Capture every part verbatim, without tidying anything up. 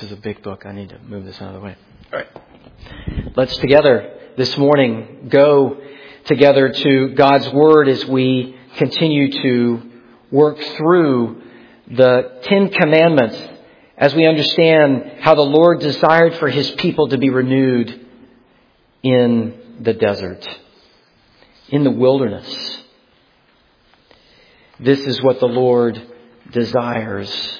is a big book. I need to move this out of the way. All right. Let's together this morning go together to God's Word as we continue to work through the Ten Commandments as we understand how the Lord desired for His people to be renewed in the desert, in the wilderness. This is what the Lord desires.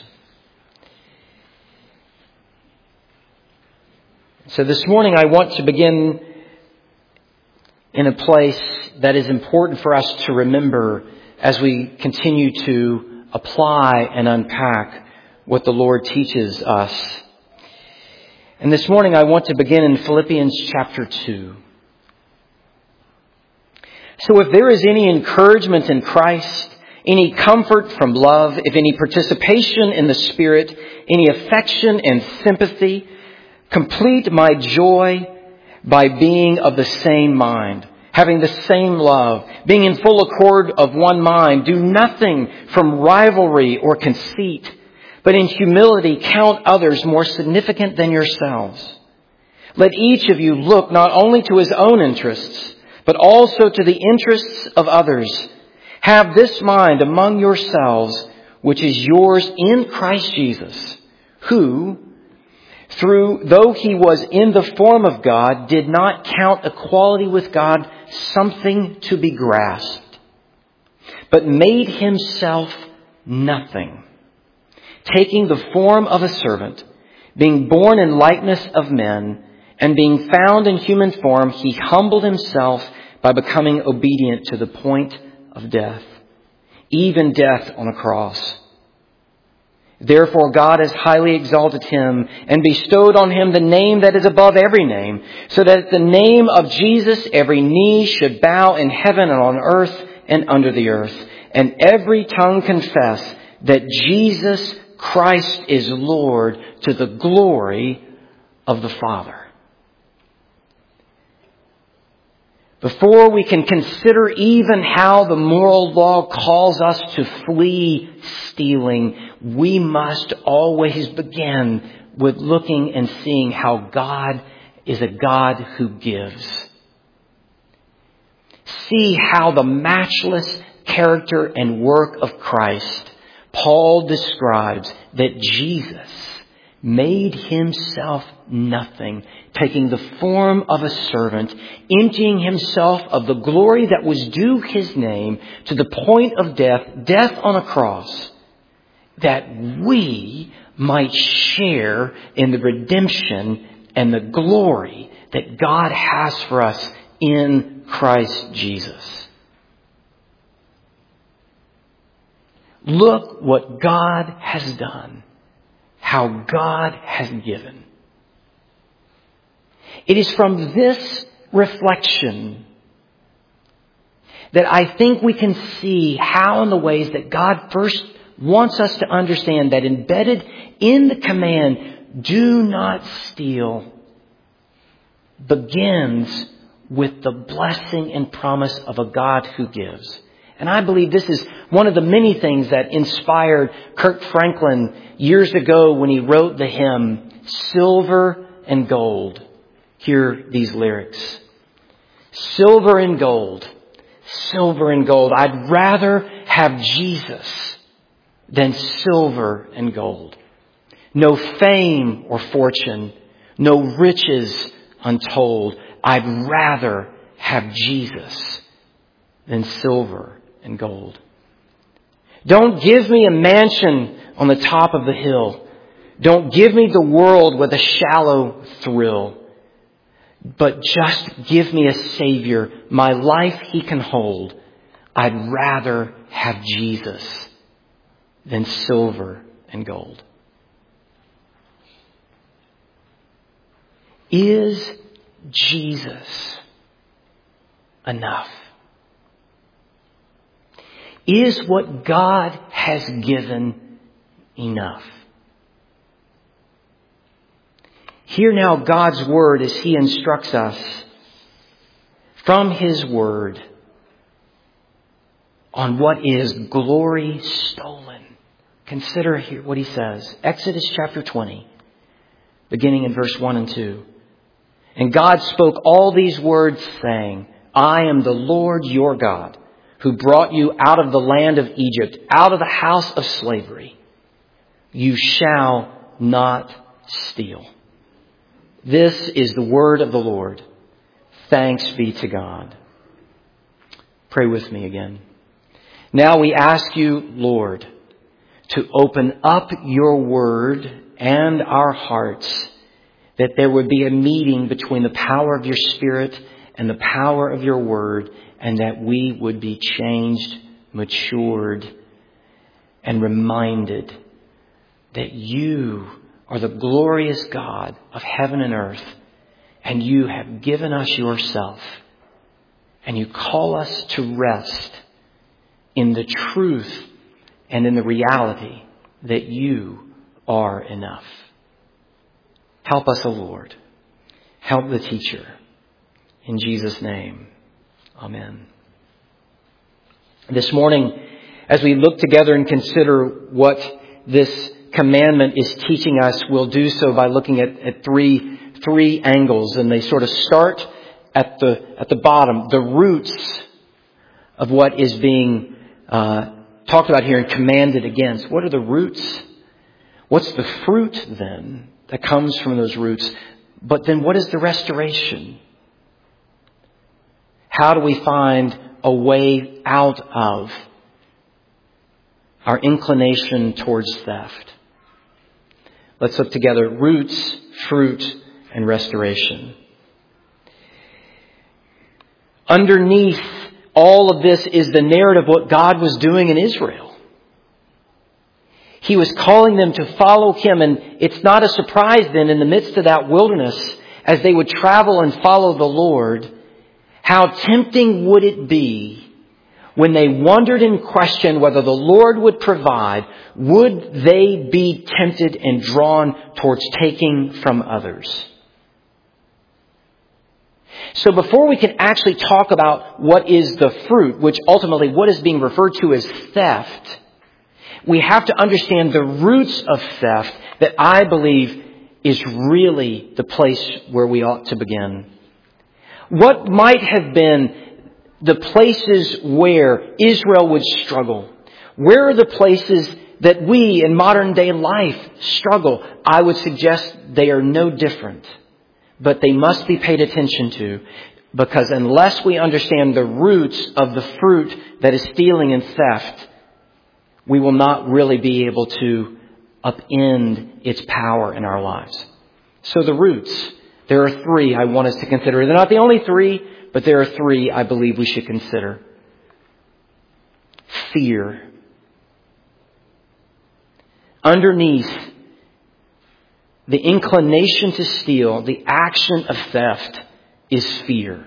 So this morning I want to begin in a place that is important for us to remember as we continue to apply and unpack what the Lord teaches us. And this morning I want to begin in Philippians chapter two. So if there is any encouragement in Christ, any comfort from love, if any participation in the Spirit, any affection and sympathy, complete my joy by being of the same mind, having the same love, being in full accord of one mind. Do nothing from rivalry or conceit, but in humility count others more significant than yourselves. Let each of you look not only to his own interests, but also to the interests of others. Have this mind among yourselves, which is yours in Christ Jesus, who, through, though he was in the form of God, did not count equality with God something to be grasped, but made himself nothing, taking the form of a servant, being born in likeness of men, and being found in human form, he humbled himself by becoming obedient to the point of death, even death on a cross. Therefore God has highly exalted him and bestowed on him the name that is above every name, so that at the name of Jesus every knee should bow in heaven and on earth and under the earth, and every tongue confess that Jesus Christ is Lord, to the glory of the Father. Before we can consider even how the moral law calls us to flee stealing, we must always begin with looking and seeing how God is a God who gives. See how the matchless character and work of Christ, Paul describes that Jesus made himself nothing, taking the form of a servant, emptying himself of the glory that was due his name to the point of death, death on a cross, that we might share in the redemption and the glory that God has for us in Christ Jesus. Look what God has done. How God has given. It is from this reflection that I think we can see how in the ways that God first wants us to understand that embedded in the command, do not steal, begins with the blessing and promise of a God who gives. And I believe this is one of the many things that inspired Kirk Franklin years ago when he wrote the hymn, Silver and Gold. Hear these lyrics. Silver and gold, silver and gold. I'd rather have Jesus than silver and gold. No fame or fortune, no riches untold. I'd rather have Jesus than silver and gold. Don't give me a mansion on the top of the hill. Don't give me the world with a shallow thrill. But just give me a Savior, my life He can hold. I'd rather have Jesus than silver and gold. Is Jesus enough? Is what God has given enough? Hear now God's Word as He instructs us from His Word on what is glory stolen. Consider here what He says. Exodus chapter twenty. beginning in verse one and two. And God spoke all these words, saying, I am the Lord your God, who brought you out of the land of Egypt, out of the house of slavery. You shall not steal. This is the word of the Lord. Thanks be to God. Pray with me again. Now we ask you, Lord, to open up your word and our hearts, that there would be a meeting between the power of your Spirit and the power of your word, and that we would be changed, matured, and reminded that you are the glorious God of heaven and earth, and you have given us yourself, and you call us to rest in the truth and in the reality that you are enough. Help us, O Lord. Help the teacher. In Jesus' name, amen. This morning, as we look together and consider what this commandment is teaching us, we'll do so by looking at, at three three angles, and they sort of start at the at the bottom, the roots of what is being uh, talked about here and commanded against. What are the roots? What's the fruit then that comes from those roots? But then what is the restoration? How do we find a way out of our inclination towards theft? Let's look together. Roots, fruit, and restoration. Underneath all of this is the narrative of what God was doing in Israel. He was calling them to follow Him, and it's not a surprise then in the midst of that wilderness, as they would travel and follow the Lord, how tempting would it be when they wondered and questioned whether the Lord would provide, would they be tempted and drawn towards taking from others? So before we can actually talk about what is the fruit, which ultimately what is being referred to as theft, we have to understand the roots of theft that I believe is really the place where we ought to begin. What might have been the places where Israel would struggle? Where are the places that we in modern day life struggle? I would suggest they are no different, but they must be paid attention to, because unless we understand the roots of the fruit that is stealing and theft, we will not really be able to upend its power in our lives. So the roots, there are three I want us to consider. They're not the only three, but there are three I believe we should consider. Fear. Underneath the inclination to steal, the action of theft, is fear.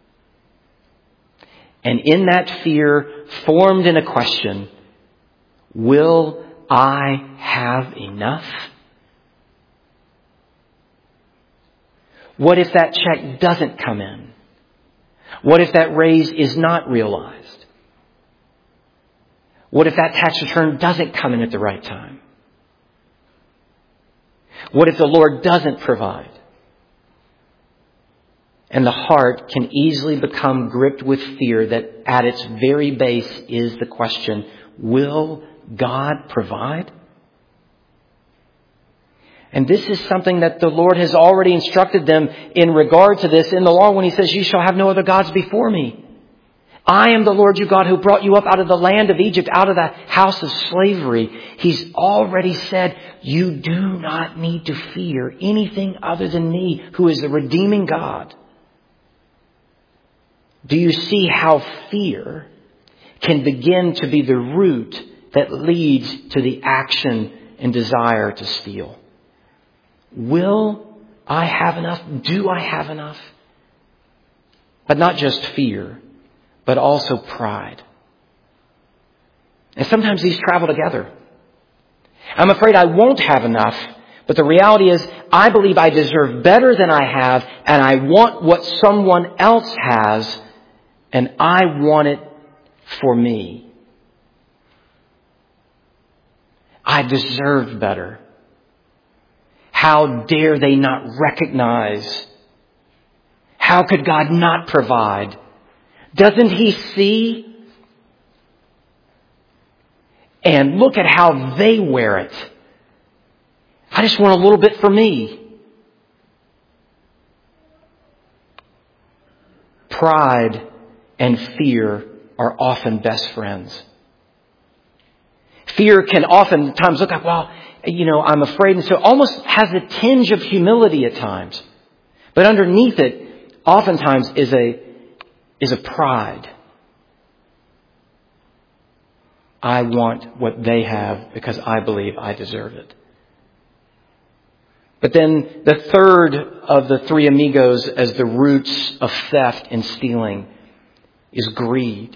And in that fear, formed in a question, will I have enough? What if that check doesn't come in? What if that raise is not realized? What if that tax return doesn't come in at the right time? What if the Lord doesn't provide? And the heart can easily become gripped with fear that at its very base is the question, will God provide? And this is something that the Lord has already instructed them in regard to this in the law when He says, you shall have no other gods before me. I am the Lord your God who brought you up out of the land of Egypt, out of the house of slavery. He's already said, you do not need to fear anything other than me, who is the redeeming God. Do you see how fear can begin to be the root that leads to the action and desire to steal? Will I have enough? Do I have enough? But not just fear, but also pride. And sometimes these travel together. I'm afraid I won't have enough, but the reality is I believe I deserve better than I have, and I want what someone else has, and I want it for me. I deserve better. How dare they not recognize? How could God not provide? Doesn't He see? And look at how they wear it. I just want a little bit for me. Pride and fear are often best friends. Fear can oftentimes look like, well, you know, I'm afraid, and so it almost has a tinge of humility at times. But underneath it, oftentimes is a is a pride. I want what they have because I believe I deserve it. But then the third of the three amigos as the roots of theft and stealing is greed.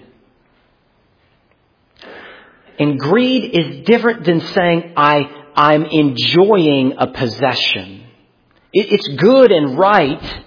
And greed is different than saying I, I'm enjoying a possession. It, it's good and right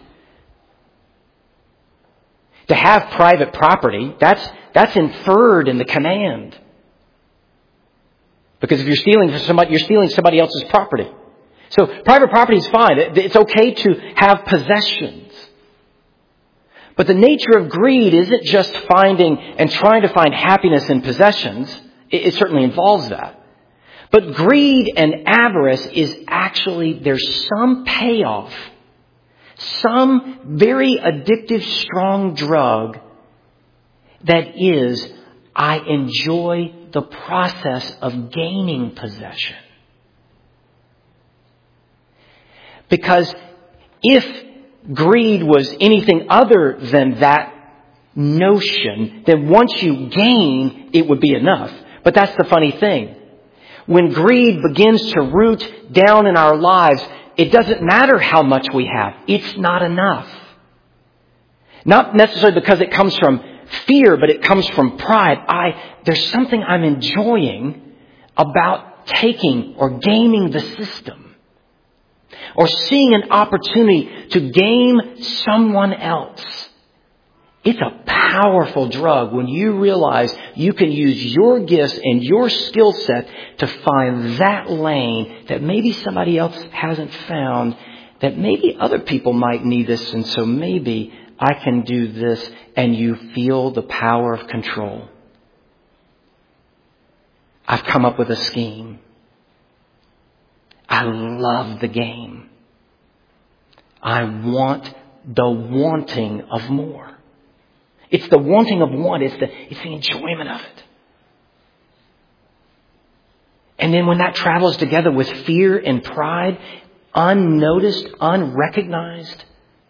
to have private property. That's, that's inferred in the command. Because if you're stealing from somebody, you're stealing somebody else's property. So private property is fine. It's okay to have possessions. But the nature of greed isn't just finding and trying to find happiness in possessions. It certainly involves that. But greed and avarice is actually, there's some payoff, some very addictive, strong drug that is, I enjoy the process of gaining possession. Because if greed was anything other than that notion, then once you gain, it would be enough. But that's the funny thing. When greed begins to root down in our lives, it doesn't matter how much we have. It's not enough. Not necessarily because it comes from fear, but it comes from pride. I, there's something I'm enjoying about taking or gaming the system. Or seeing an opportunity to game someone else. It's a powerful drug when you realize you can use your gifts and your skill set to find that lane that maybe somebody else hasn't found, that maybe other people might need this, and so maybe I can do this, and you feel the power of control. I've come up with a scheme. I love the game. I want the wanting of more. It's the wanting of one. It's the, it's the enjoyment of it. And then when that travels together with fear and pride, unnoticed, unrecognized,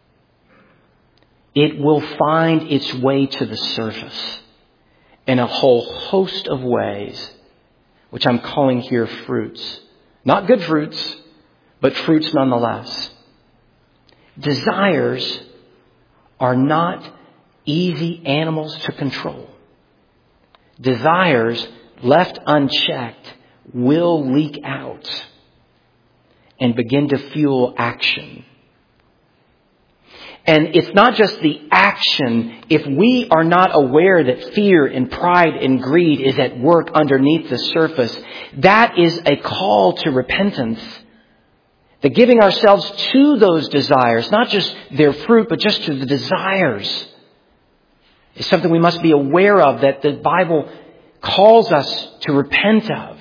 it will find its way to the surface in a whole host of ways, which I'm calling here fruits. Not good fruits, but fruits nonetheless. Desires are not easy animals to control. Desires, left unchecked, will leak out and begin to fuel action. And it's not just the action. If we are not aware that fear and pride and greed is at work underneath the surface, that is a call to repentance. That giving ourselves to those desires, not just their fruit, but just to the desires, is something we must be aware of, that the Bible calls us to repent of.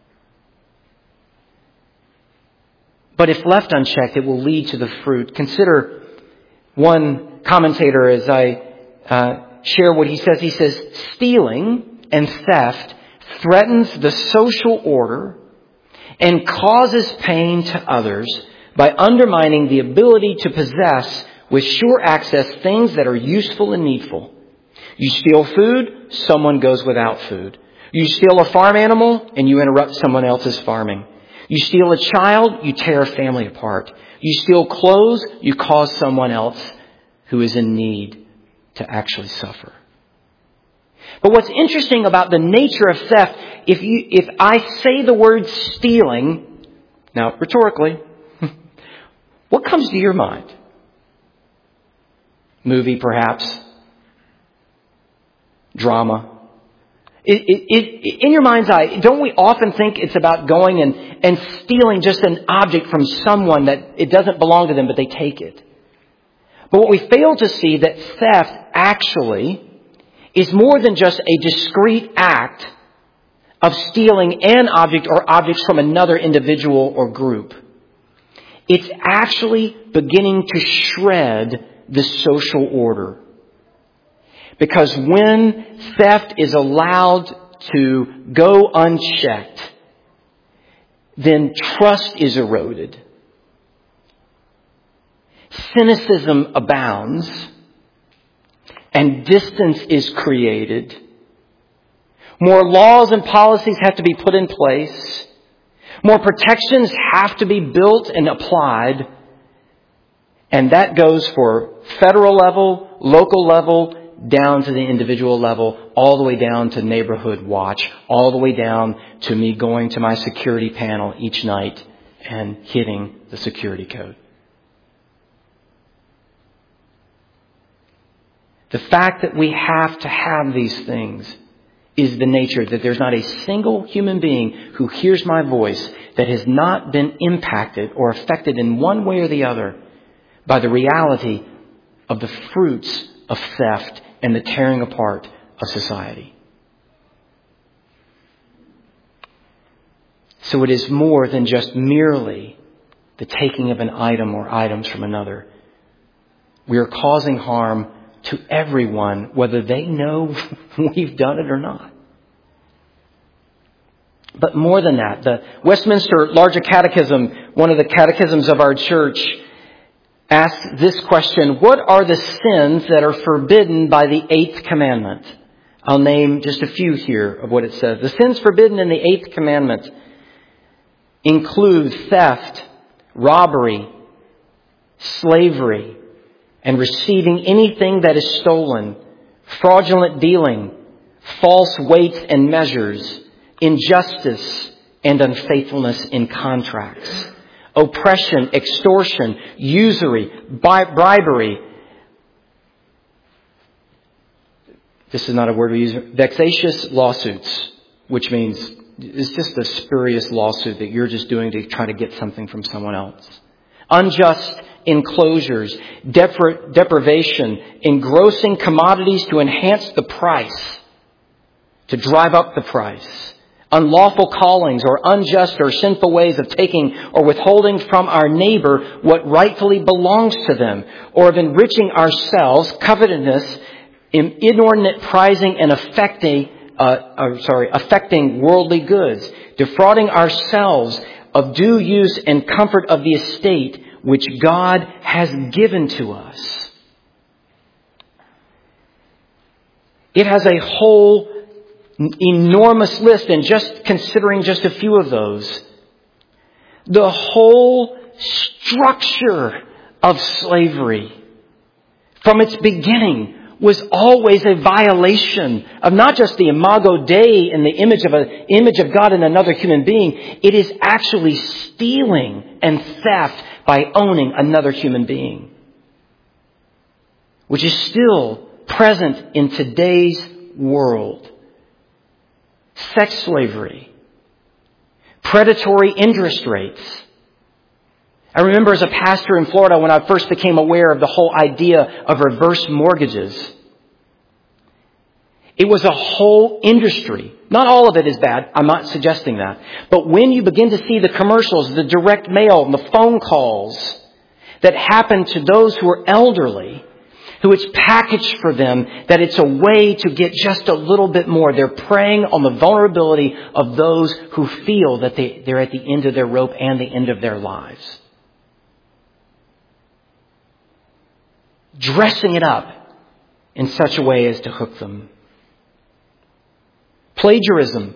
But if left unchecked, it will lead to the fruit. Consider one commentator as I uh, share what he says. He says, stealing and theft threatens the social order and causes pain to others by undermining the ability to possess with sure access things that are useful and needful. You steal food, someone goes without food. You steal a farm animal, and you interrupt someone else's farming. You steal a child, you tear a family apart. You steal clothes, you cause someone else who is in need to actually suffer. But what's interesting about the nature of theft, if you, if I say the word stealing, now rhetorically, what comes to your mind? Movie, perhaps? Drama? It, it, it, in your mind's eye, don't we often think it's about going and, and stealing just an object from someone that it doesn't belong to them, but they take it? But what we fail to see that theft actually is more than just a discrete act of stealing an object or objects from another individual or group. It's actually beginning to shred the social order. Because when theft is allowed to go unchecked, then trust is eroded. Cynicism abounds, and distance is created. More laws and policies have to be put in place. More protections have to be built and applied. And that goes for federal level, local level, down to the individual level, all the way down to neighborhood watch, all the way down to me going to my security panel each night and hitting the security code. The fact that we have to have these things is the nature that there's not a single human being who hears my voice that has not been impacted or affected in one way or the other by the reality of the fruits of theft and the tearing apart of society. So it is more than just merely the taking of an item or items from another. We are causing harm to everyone, whether they know we've done it or not. But more than that, the Westminster Larger Catechism, one of the catechisms of our church, asks this question: what are the sins that are forbidden by the eighth commandment? I'll name just a few here of what it says. The sins forbidden in the eighth commandment include theft, robbery, slavery, and receiving anything that is stolen, fraudulent dealing, false weights and measures, injustice, and unfaithfulness in contracts, oppression, extortion, usury, bribery. This is not a word we use. Vexatious lawsuits, which means it's just a spurious lawsuit that you're just doing to try to get something from someone else. Unjust enclosures, depri- deprivation, engrossing commodities to enhance the price, to drive up the price. Unlawful callings or unjust or sinful ways of taking or withholding from our neighbor what rightfully belongs to them, or of enriching ourselves, covetousness, inordinate prizing and affecting, uh, uh, sorry, affecting worldly goods, defrauding ourselves of due use and comfort of the estate which God has given to us. It has a whole enormous list, and just considering just a few of those, the whole structure of slavery from its beginning was always a violation of not just the imago Dei in the image of a image of God in another human being. It is actually stealing and theft by owning another human being, which is still present in today's world. Sex slavery, predatory interest rates. I remember as a pastor in Florida when I first became aware of the whole idea of reverse mortgages. It was a whole industry. Not all of it is bad. I'm not suggesting that. But when you begin to see the commercials, the direct mail, and the phone calls that happen to those who are elderly, who it's packaged for them that it's a way to get just a little bit more. They're preying on the vulnerability of those who feel that they, they're at the end of their rope and the end of their lives. Dressing it up in such a way as to hook them. Plagiarism.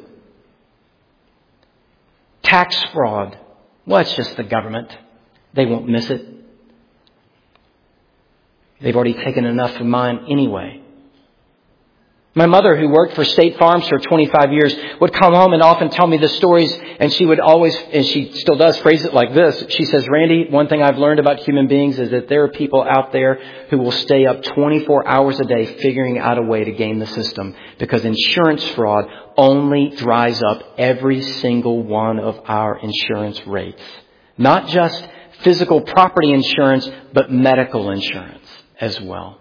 Tax fraud. Well, it's just the government. They won't miss it. They've already taken enough of mine anyway. My mother, who worked for State Farms for twenty-five years, would come home and often tell me the stories, and she would always, and she still does, phrase it like this. She says, Randy, one thing I've learned about human beings is that there are people out there who will stay up twenty-four hours a day figuring out a way to game the system, because insurance fraud only dries up every single one of our insurance rates. Not just physical property insurance, but medical insurance as well.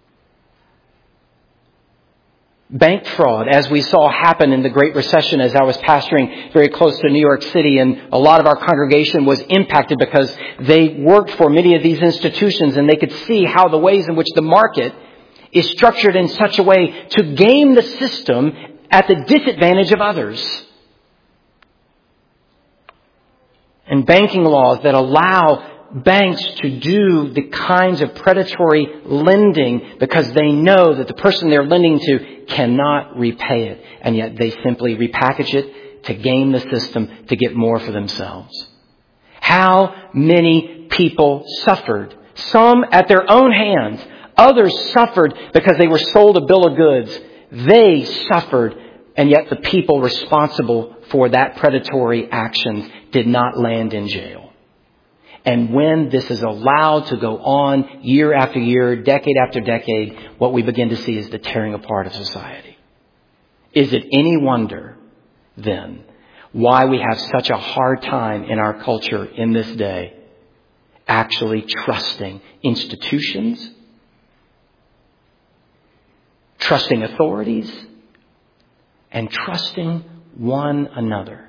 Bank fraud, as we saw happen in the Great Recession as I was pastoring very close to New York City, and a lot of our congregation was impacted because they worked for many of these institutions and they could see how the ways in which the market is structured in such a way to game the system at the disadvantage of others. And banking laws that allow banks to do the kinds of predatory lending because they know that the person they're lending to cannot repay it. And yet they simply repackage it to game the system to get more for themselves. How many people suffered? Some at their own hands. Others suffered because they were sold a bill of goods. They suffered, and yet the people responsible for that predatory action did not land in jail. And when this is allowed to go on year after year, decade after decade, what we begin to see is the tearing apart of society. Is it any wonder, then, why we have such a hard time in our culture in this day actually trusting institutions, trusting authorities, and trusting one another?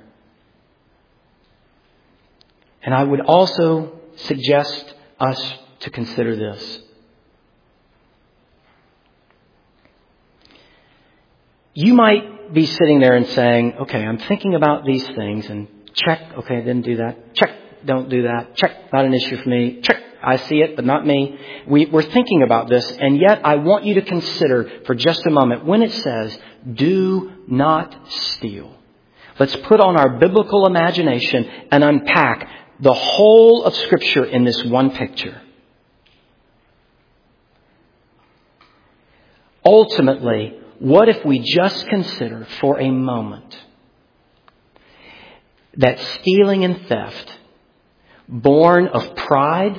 And I would also suggest us to consider this. You might be sitting there and saying, okay, I'm thinking about these things, and check, okay, didn't do that. Check, don't do that. Check, not an issue for me. Check, I see it, but not me. We, we're thinking about this, and yet I want you to consider for just a moment when it says, do not steal. Let's put on our biblical imagination and unpack the whole of Scripture in this one picture. Ultimately, what if we just consider for a moment that stealing and theft, born of pride,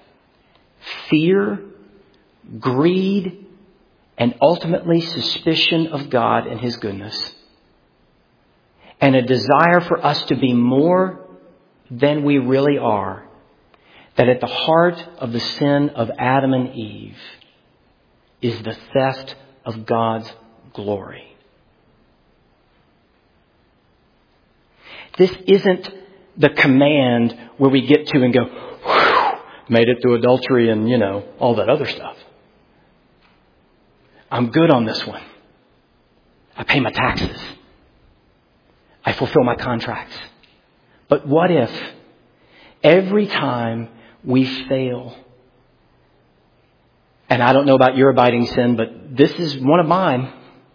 fear, greed, and ultimately suspicion of God and His goodness, and a desire for us to be more than we really are, that at the heart of the sin of Adam and Eve is the theft of God's glory. This isn't the command where we get to and go, whew, made it through adultery and, you know, all that other stuff. I'm good on this one. I pay my taxes. I fulfill my contracts. But what if every time we fail, and I don't know about your abiding sin, but this is one of mine,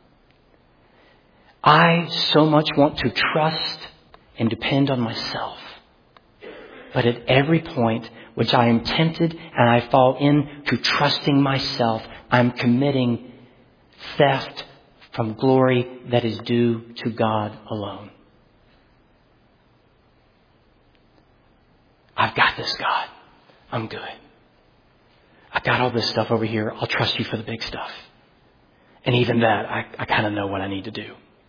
I so much want to trust and depend on myself. But at every point which I am tempted and I fall into trusting myself, I'm committing theft from glory that is due to God alone. I've got this, God. I'm good. I've got all this stuff over here. I'll trust you for the big stuff. And even that, I, I kind of know what I need to do.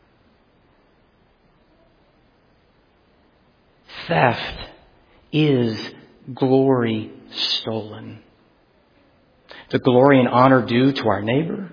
Theft is glory stolen. The glory and honor due to our neighbor,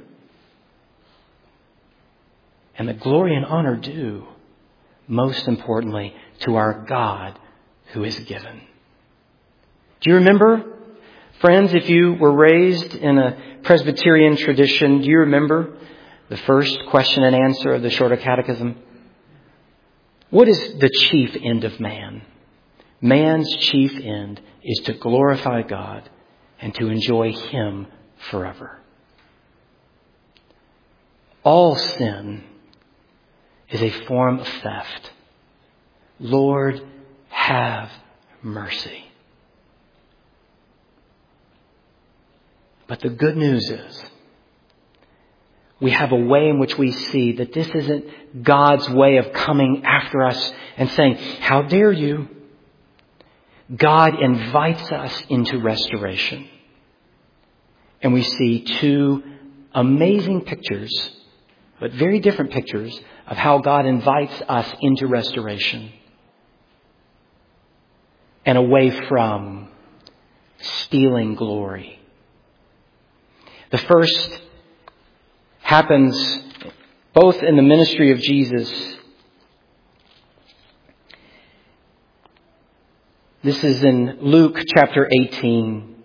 and the glory and honor due, most importantly, to our God who is given. Do you remember, friends, if you were raised in a Presbyterian tradition, do you remember the first question and answer of the Shorter Catechism? What is the chief end of man? Man's chief end is to glorify God and to enjoy Him forever. All sin is a form of theft. Lord, have mercy. But the good news is, we have a way in which we see that this isn't God's way of coming after us and saying, how dare you? God invites us into restoration. And we see two amazing pictures, but very different pictures, of how God invites us into restoration and away from stealing glory. The first happens both in the ministry of Jesus. This is in Luke chapter eighteen.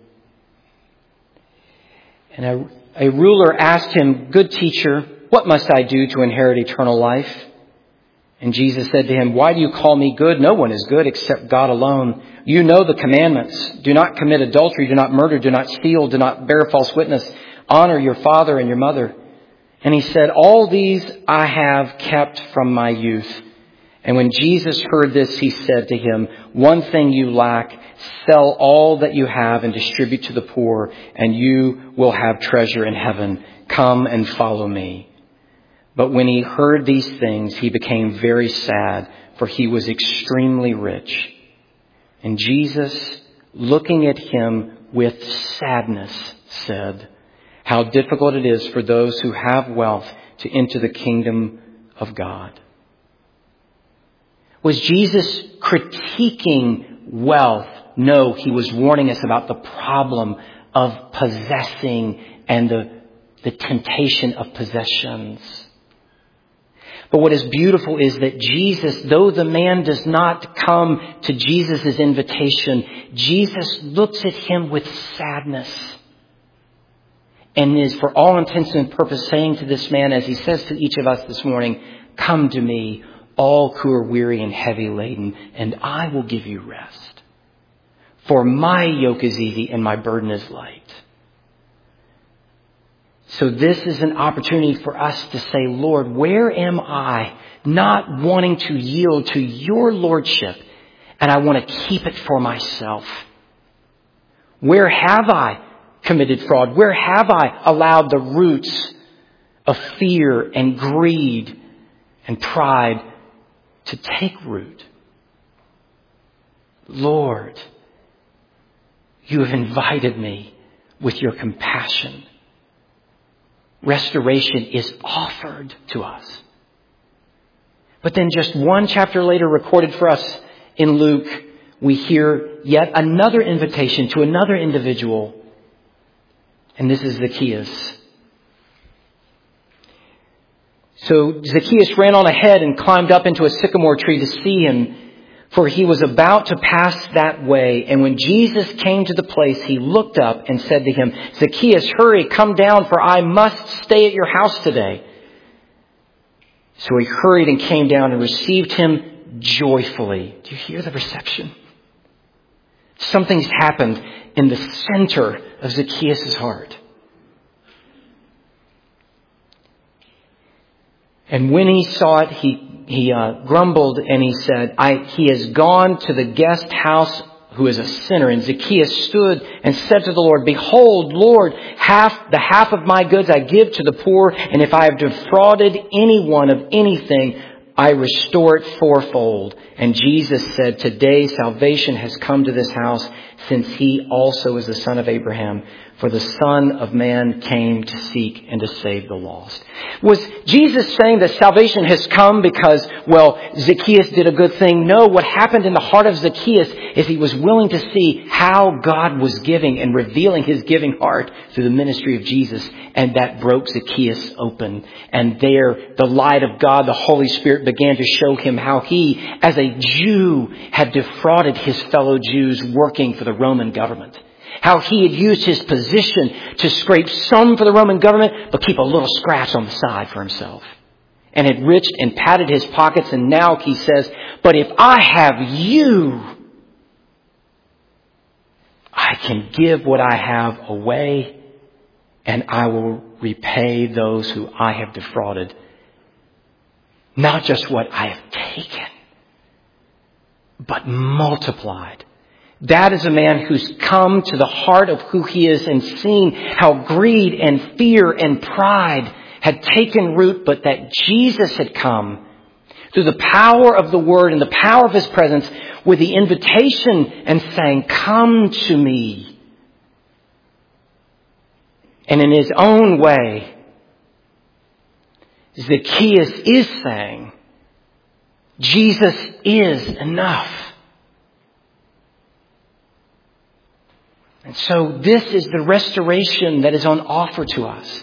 And a, a ruler asked him, "Good teacher, what must I do to inherit eternal life?" And Jesus said to him, "Why do you call me good? No one is good except God alone. You know the commandments. Do not commit adultery. Do not murder. Do not steal. Do not bear false witness. Honor your father and your mother." And he said, "All these I have kept from my youth." And when Jesus heard this, he said to him, "One thing you lack. Sell all that you have and distribute to the poor, and you will have treasure in heaven. Come and follow me." But when he heard these things, he became very sad, for he was extremely rich. And Jesus, looking at him with sadness, said, "How difficult it is for those who have wealth to enter the kingdom of God." Was Jesus critiquing wealth? No, he was warning us about the problem of possessing and the, the temptation of possessions. But what is beautiful is that Jesus, though the man does not come to Jesus' invitation, Jesus looks at him with sadness and is, for all intents and purposes, saying to this man, as he says to each of us this morning, "Come to me, all who are weary and heavy laden, and I will give you rest. For my yoke is easy and my burden is light." So this is an opportunity for us to say, "Lord, where am I not wanting to yield to your lordship, and I want to keep it for myself? Where have I committed fraud? Where have I allowed the roots of fear and greed and pride to take root? Lord, you have invited me with your compassion. Restoration is offered to us." But then just one chapter later, recorded for us in Luke, we hear yet another invitation to another individual. And this is Zacchaeus. So Zacchaeus ran on ahead and climbed up into a sycamore tree to see him, for he was about to pass that way. And when Jesus came to the place, he looked up and said to him, "Zacchaeus, hurry, come down, for I must stay at your house today." So he hurried and came down and received him joyfully. Do you hear the reception? Something's happened in the center of Zacchaeus' heart. And when he saw it, he He uh, grumbled and he said, I, he has gone to the guest house who is a sinner. And Zacchaeus stood and said to the Lord, "Behold, Lord, half the half of my goods I give to the poor. And if I have defrauded anyone of anything, I restore it fourfold." And Jesus said, "Today salvation has come to this house, since he also is the son of Abraham. For the Son of Man came to seek and to save the lost." Was Jesus saying that salvation has come because, well, Zacchaeus did a good thing? No, what happened in the heart of Zacchaeus is he was willing to see how God was giving and revealing his giving heart through the ministry of Jesus. And that broke Zacchaeus open. And there, the light of God, the Holy Spirit, began to show him how he, as a Jew, had defrauded his fellow Jews working for the Roman government. How he had used his position to scrape some for the Roman government, but keep a little scratch on the side for himself. And had enriched and padded his pockets. And now he says, "But if I have you, I can give what I have away, and I will repay those who I have defrauded. Not just what I have taken, but multiplied." That is a man who's come to the heart of who he is and seen how greed and fear and pride had taken root, but that Jesus had come through the power of the Word and the power of His presence with the invitation and saying, come to me. And in His own way, Zacchaeus is saying, Jesus is enough. And so this is the restoration that is on offer to us.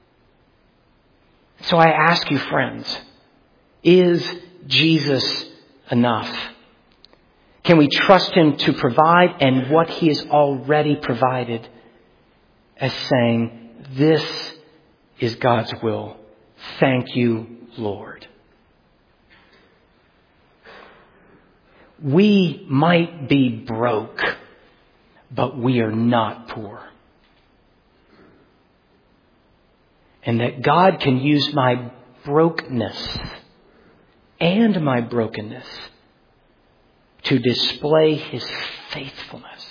So I ask you, friends, is Jesus enough? Can we trust Him to provide and what He has already provided as saying, this is God's will. Thank you, Lord. We might be broke, but we are not poor. And that God can use my brokenness and my brokenness to display His faithfulness.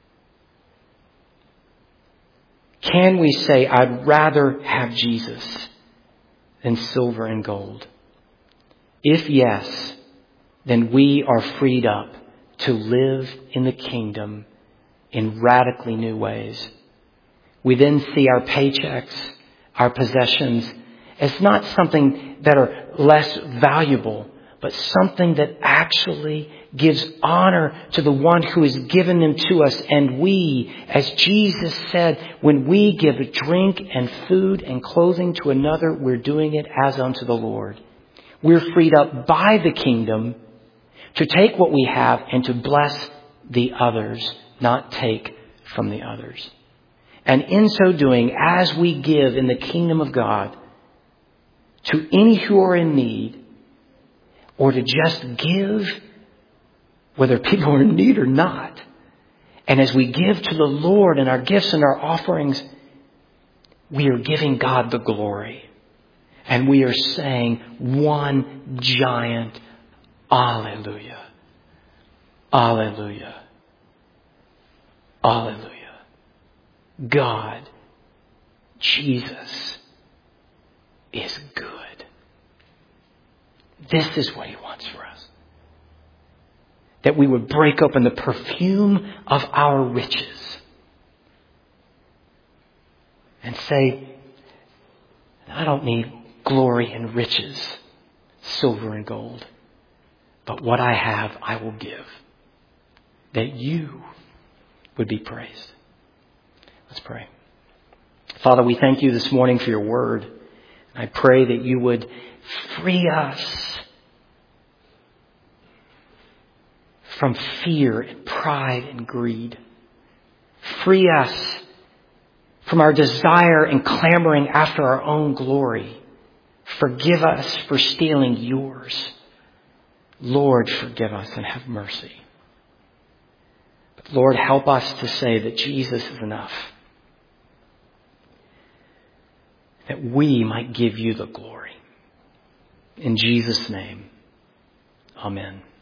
Can we say, I'd rather have Jesus than silver and gold? If yes, then we are freed up to live in the kingdom in radically new ways. We then see our paychecks, our possessions, as not something that are less valuable, but something that actually gives honor to the one who has given them to us. And we, as Jesus said, when we give drink and food and clothing to another, we're doing it as unto the Lord. We're freed up by the kingdom to take what we have and to bless the others, not take from the others. And in so doing, as we give in the kingdom of God to any who are in need, or to just give, whether people are in need or not, and as we give to the Lord in our gifts and our offerings, we are giving God the glory. And we are saying one giant Alleluia. Alleluia. Alleluia. God, Jesus, is good. This is what He wants for us. That we would break open the perfume of our riches and say, I don't need glory and riches, silver and gold, but what I have, I will give, that you would be praised. Let's pray. Father, we thank you this morning for your word. I pray that you would free us from fear and pride and greed. Free us from our desire and clamoring after our own glory. Forgive us for stealing yours. Lord, forgive us and have mercy. But Lord, help us to say that Jesus is enough. That we might give you the glory. In Jesus' name, amen.